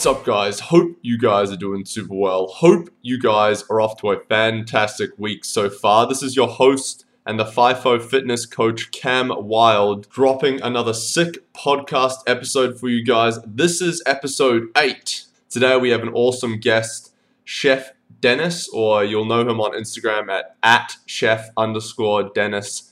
up, guys? Hope you guys are doing super well. Hope you guys are off to a fantastic week so far. This is your host and the FIFO fitness coach, Cam Wild, dropping another sick podcast episode for you guys. This is episode 8. Today we have an awesome guest, Chef Dennis, or you'll know him on Instagram at chef_Dennis_.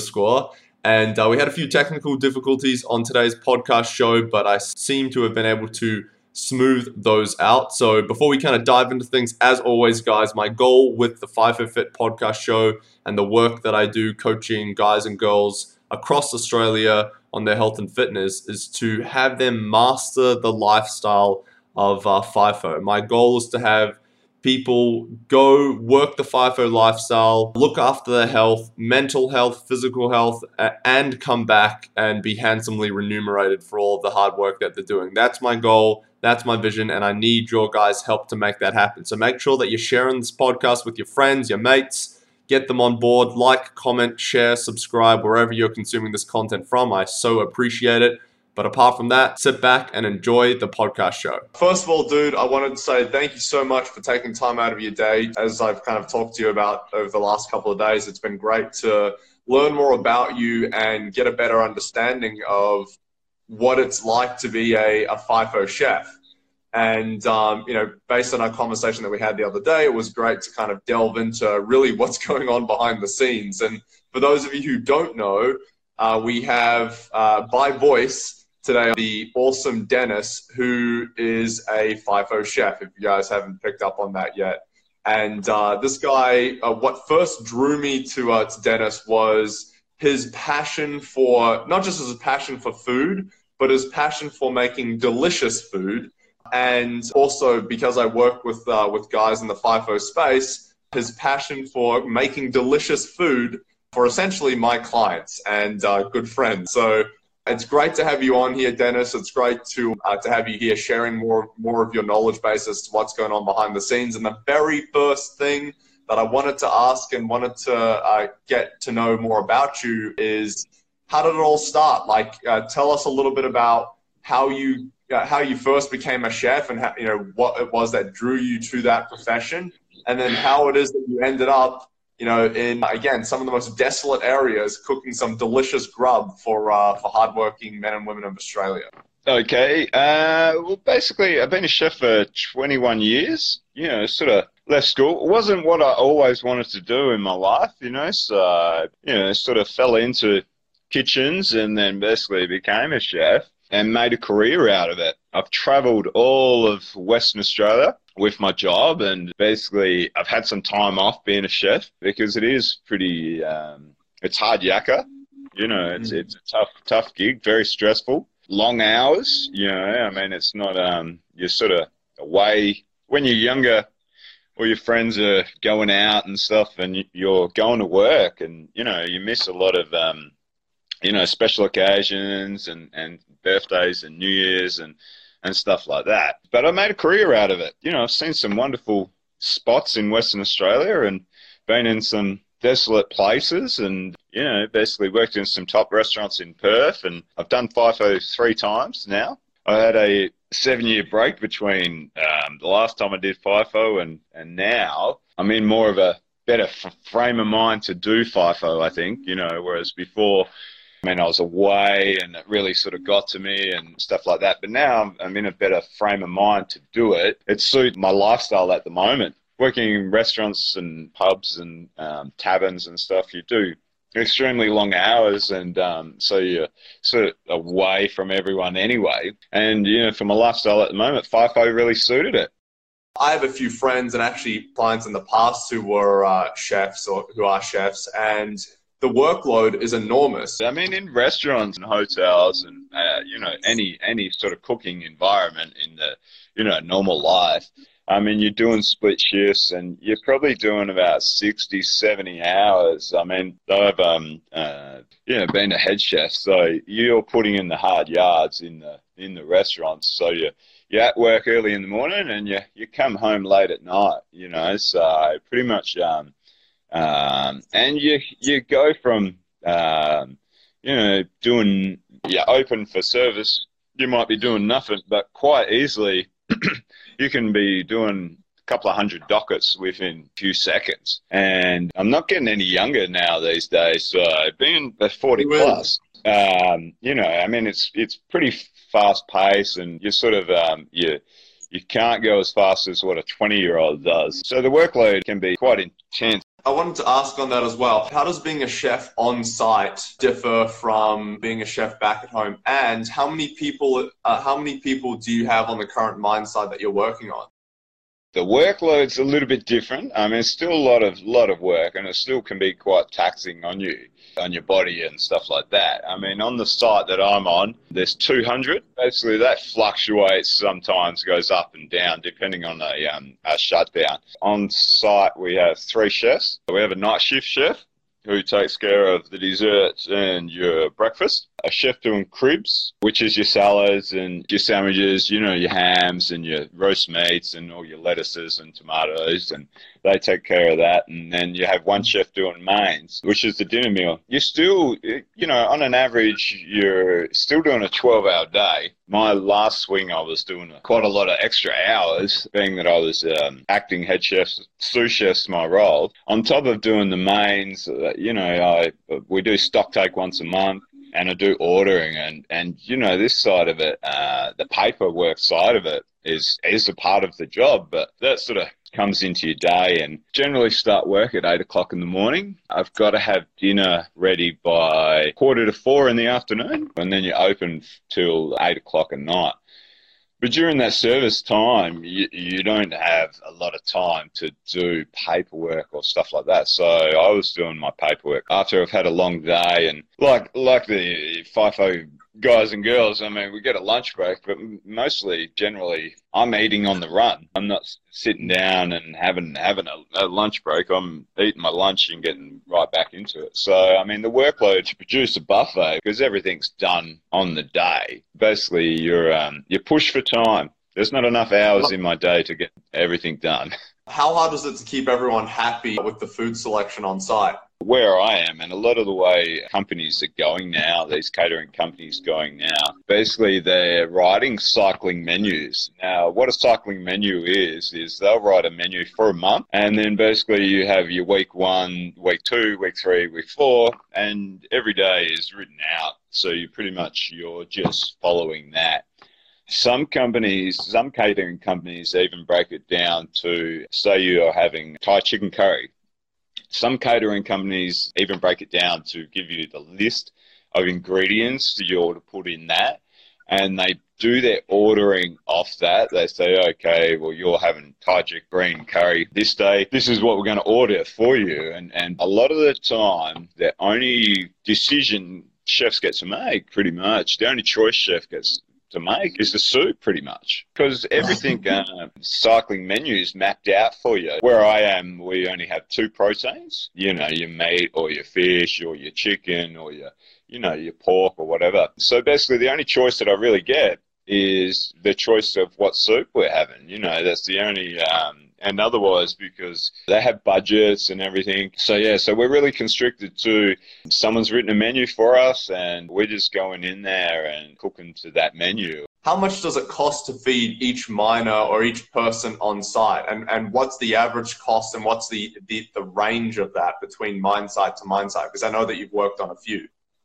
And we had a few technical difficulties on today's podcast show, but I seem to have been able to smooth those out. So before we kind of dive into things, as always, guys, my goal with the FIFO Fit podcast show and the work that I do coaching guys and girls across Australia on their health and fitness is to have them master the lifestyle of FIFO. My goal is to have people go work the FIFO lifestyle, look after their health, mental health, physical health, and come back and be handsomely remunerated for all of the hard work that they're doing. That's my goal. That's my vision, and I need your guys' help to make that happen. So make sure that you're sharing this podcast with your friends, your mates, get them on board, like, comment, share, subscribe, wherever you're consuming this content from. I so appreciate it. But apart from that, sit back and enjoy the podcast show. First of all, dude, I wanted to say thank you so much for taking time out of your day. As I've kind of talked to you about over the last couple of days, it's been great to learn more about you and get a better understanding of what it's like to be a FIFO chef. And, based on our conversation that we had the other day, it was great to kind of delve into really what's going on behind the scenes. And for those of you who don't know, we have by voice today the awesome Dennis, who is a FIFO chef, if you guys haven't picked up on that yet. And this guy, what first drew me to Dennis was his passion for, not just his passion for food, but his passion for making delicious food. And also because I work with guys in the FIFO space, his passion for making delicious food for essentially my clients and good friends. So it's great to have you on here, Dennis. It's great to have you here sharing more of your knowledge base as to what's going on behind the scenes. And the very first thing that I wanted to ask and wanted to get to know more about you is, how did it all start? Tell us a little bit about how you first became a chef and what it was that drew you to that profession, and then how it is that you ended up in, again, some of the most desolate areas, cooking some delicious grub for hardworking men and women of Australia. Okay. Well, basically, I've been a chef for 21 years, sort of left school. It wasn't what I always wanted to do in my life, so, sort of fell into kitchens and then basically became a chef and made a career out of it. I've traveled all of Western Australia with my job, and basically I've had some time off being a chef because it is pretty, it's hard yakka, it's a tough gig, very stressful, long hours, it's not, you're sort of away when you're younger, all your friends are going out and stuff and you're going to work and, you miss a lot of, special occasions and birthdays and New Year's and stuff like that. But I made a career out of it. I've seen some wonderful spots in Western Australia and been in some desolate places and, basically worked in some top restaurants in Perth, and I've done FIFO 3 times now. I had a 7-year break between the last time I did FIFO and now. I'm in more of a better frame of mind to do FIFO, I think, whereas before, I was away and it really sort of got to me and stuff like that. But now I'm in a better frame of mind to do it. It suits my lifestyle at the moment. Working in restaurants and pubs and taverns and stuff, you do extremely long hours, and so you're sort of away from everyone anyway. And, for my lifestyle at the moment, FIFO really suited it. I have a few friends and actually clients in the past who were chefs or who are chefs, and the workload is enormous. In restaurants and hotels and, any sort of cooking environment in the, normal life, you're doing split shifts and you're probably doing about 60, 70 hours. I've, been a head chef, so you're putting in the hard yards in the restaurants. So you're at work early in the morning and you come home late at night, so pretty much, and you go from, doing, open for service, you might be doing nothing, but quite easily you can be doing a couple of hundred dockets within a few seconds. And I'm not getting any younger now these days. So being 40 plus, you know, I mean, it's pretty fast paced, and you sort of, you can't go as fast as what a 20-year-old does. So the workload can be quite intense. I wanted to ask on that as well. How does being a chef on site differ from being a chef back at home? And how many people do you have on the current mine site that you're working on? The workload's a little bit different. I mean, it's still a lot of work, and it still can be quite taxing on you, on your body and stuff like that. I mean, on the site that I'm on, there's 200. Basically, that fluctuates, sometimes goes up and down depending on a shutdown. On site, we have 3 chefs. We have a night shift chef who takes care of the desserts and your breakfast. A chef doing cribs, which is your salads and your sandwiches, you know, your hams and your roast meats and all your lettuces and tomatoes, and they take care of that. And then you have one chef doing mains, which is the dinner meal. You're still, you know, on an average, you're still doing a 12-hour day. My last swing, I was doing quite a lot of extra hours, being that I was acting head chef, sous chef's my role. On top of doing the mains, you know, we do stock take once a month. And I do ordering, and you know, this side of it, the paperwork side of it is a part of the job, but that sort of comes into your day. And generally start work at 8 o'clock in the morning. I've got to have dinner ready by 3:45 in the afternoon, and then you open till 8 o'clock at night. But during that service time, you don't have a lot of time to do paperwork or stuff like that. So I was doing my paperwork after I've had a long day, and like the FIFO guys and girls, I mean, we get a lunch break, but mostly, generally, I'm eating on the run. I'm not sitting down and having a lunch break. I'm eating my lunch and getting right back into it. So, I mean, the workload to produce a buffet, because everything's done on the day, basically you're pushed for time. There's not enough hours in my day to get everything done. How hard is it to keep everyone happy with the food selection on site? Where I am, and a lot of the way companies are going now, these catering companies going now, basically they're writing cycling menus. Now, what a cycling menu is they'll write a menu for a month, and then basically you have your week 1, week 2, week 3, week 4, and every day is written out. So you're just following that. Some catering companies even break it down to, say you are having Thai chicken curry. Some catering companies even break it down to give you the list of ingredients that you ought to put in that, and they do their ordering off that. They say, okay, well, you're having Thai green curry this day. This is what we're going to order for you. And a lot of the time, the only decision chefs get to make, pretty much, the only choice chef gets to make is the soup, pretty much, because everything cycling menus mapped out for you. Where I am, we only have 2 proteins, you know, your meat or your fish or your chicken or your pork or whatever. So basically the only choice that I really get is the choice of what soup we're having. You know, that's the only and otherwise, because they have budgets and everything. So yeah, so we're really constricted to, someone's written a menu for us and we're just going in there and cooking to that menu. How much does it cost to feed each miner or each person on site? And what's the average cost, and what's the range of that between mine site to mine site? Because I know that you've worked on a few.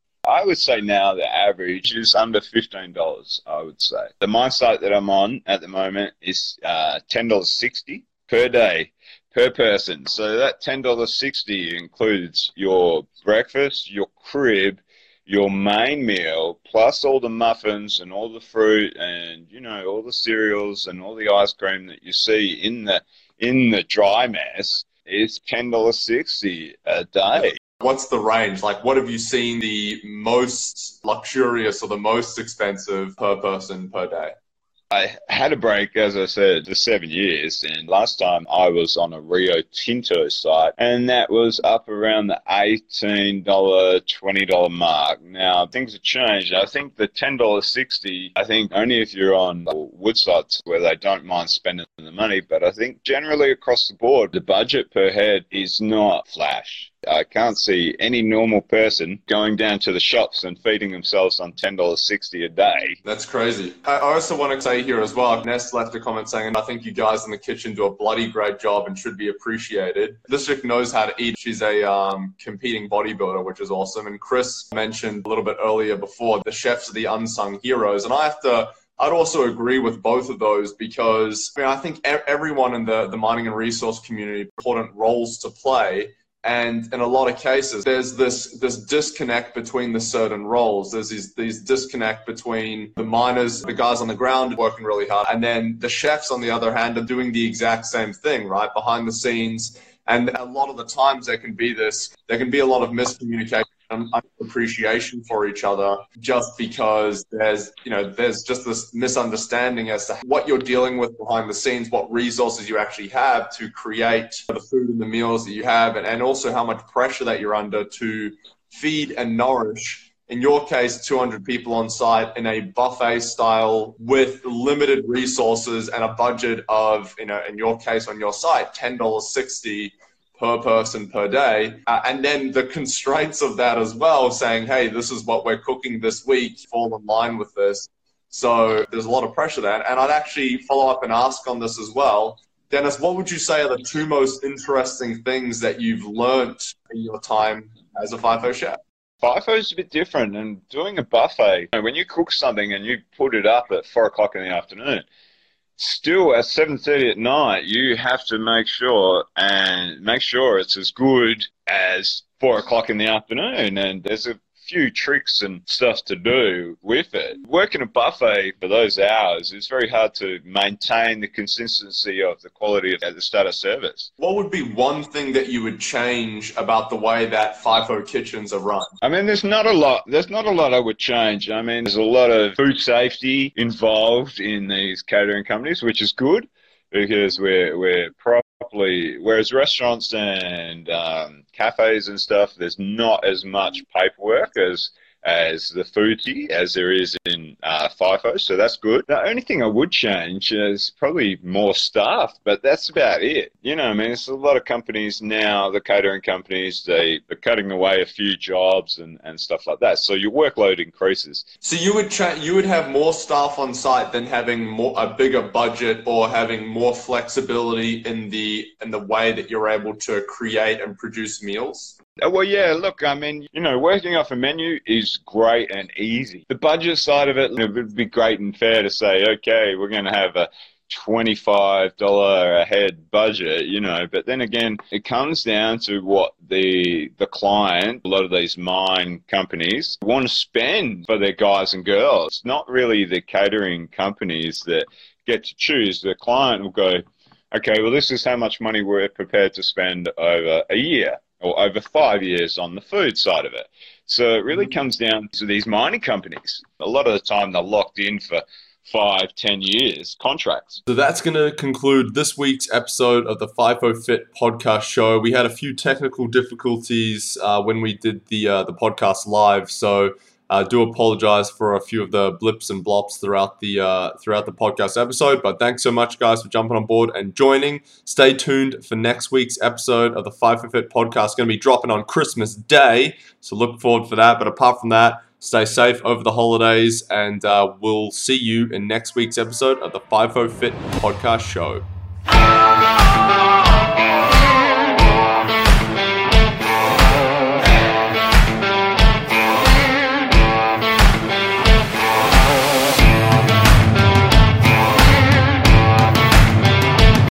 I would say now the average is under $15, I would say. The mine site that I'm on at the moment is $10.60 per day, per person. So that $10.60 includes your breakfast, your crib, your main meal, plus all the muffins and all the fruit and, you know, all the cereals and all the ice cream that you see in the dry mess. Is $10.60 a day. What's the range? Like, what have you seen the most luxurious or the most expensive per person per day? I had a break, as I said, for 7 years, and last time I was on a Rio Tinto site, and that was up around the $18, $20 mark. Now, things have changed. I think the $10.60, I think only if you're on wood sites where they don't mind spending the money, but I think generally across the board, the budget per head is not flash. I can't see any normal person going down to the shops and feeding themselves on $10.60 a day. That's crazy. I also want to say here as well, Ness left a comment saying, I think you guys in the kitchen do a bloody great job and should be appreciated. This chick knows how to eat. She's a competing bodybuilder, which is awesome. And Chris mentioned a little bit earlier before, the chefs are the unsung heroes. And I'd also agree with both of those because I think everyone in the mining and resource community has important roles to play. And in a lot of cases, there's this disconnect between the certain roles. There's these disconnect between the miners, the guys on the ground working really hard, and then the chefs, on the other hand, are doing the exact same thing, right, behind the scenes. And a lot of the times there can be a lot of miscommunication and appreciation for each other just because there's just this misunderstanding as to what you're dealing with behind the scenes, what resources you actually have to create the food and the meals that you have, and also how much pressure that you're under to feed and nourish, in your case, 200 people on site in a buffet style with limited resources and a budget of, in your case on your site, $10.60 per person per day, and then the constraints of that as well, saying, hey, this is what we're cooking this week, fall in line with this. So there's a lot of pressure there. And I'd actually follow up and ask on this as well. Dennis, what would you say are the two most interesting things that you've learnt in your time as a FIFO chef? FIFO is a bit different, and doing a buffet, when you cook something and you put it up at 4 o'clock in the afternoon, still at 7:30 at night, you have to make sure it's as good as 4 o'clock in the afternoon. And there's a few tricks and stuff to do with it. Working a buffet for those hours is very hard to maintain the consistency of the quality of the starter service. What would be one thing that you would change about the way that FIFO kitchens are run? I mean, there's not a lot I would change. I mean, there's a lot of food safety involved in these catering companies, which is good because we're properly, whereas restaurants and cafes and stuff, there's not as much paperwork as the foodie as there is in FIFO, so that's good. The only thing I would change is probably more staff, but that's about it. I mean, there's a lot of companies now, the catering companies, they're cutting away a few jobs and stuff like that, so your workload increases. So you would have more staff on site than having a bigger budget or having more flexibility in the way that you're able to create and produce meals? Well, yeah, look, I mean, working off a menu is great and easy. The budget side of it, it would be great and fair to say, okay, we're going to have a $25 a head budget, but then again, it comes down to what the client, a lot of these mine companies, want to spend for their guys and girls. It's not really the catering companies that get to choose. The client will go, okay, well, this is how much money we're prepared to spend over a year or over 5 years on the food side of it. So it really comes down to these mining companies. A lot of the time they're locked in for 5-10 years contracts. So that's going to conclude this week's episode of the FIFO Fit podcast show. We had a few technical difficulties when we did the podcast live, so I do apologize for a few of the blips and blops throughout the podcast episode, but thanks so much, guys, for jumping on board and joining. Stay tuned for next week's episode of the FIFO Fit podcast. It's going to be dropping on Christmas Day, so look forward for that. But apart from that, stay safe over the holidays, and we'll see you in next week's episode of the FIFO Fit podcast show.